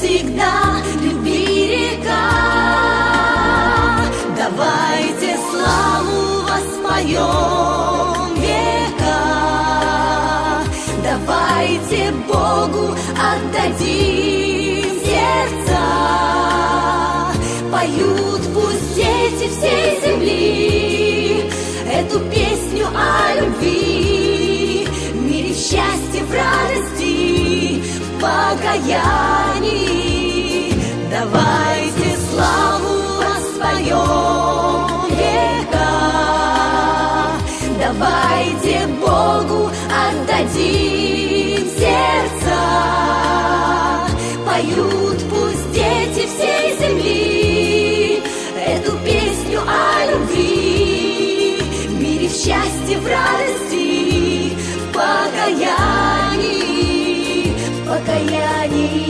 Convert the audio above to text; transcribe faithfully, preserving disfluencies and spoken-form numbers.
всегда любви река. Давайте славу воспоем века, давайте Богу отдадим сердца. Поют пусть дети всей земли эту песню о любви, в мире, в счастье, в радости, в покаянии. Давайте славу воспоем века, давайте Богу отдадим сердца. Поют пусть дети всей земли эту песню о любви, в мире, в счастье, в радости, в покаянии, в покаянии.